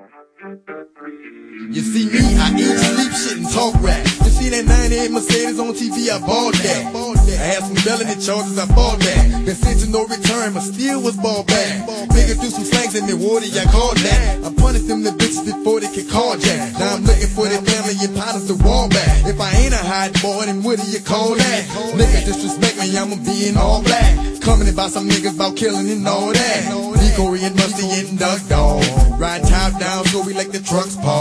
You see me, I eat, sleep, shit, and talk rap. You see that 98 Mercedes on TV, I bought that. I had some felony charges, I bought that. Been sent to no return, but still was ball back. Figured through some slangs in Milwaukee, I called that. I punished them the bitches before they could call jack. Now I'm looking for their family and partners to wall back. If I ain't a hot boy, then what do you call that? Nigga disrespect me, I'ma be in all black. Coming about some niggas about killing and all that. Decoy and Musty and Duck Dog. Ride top down, so we like the trucks park.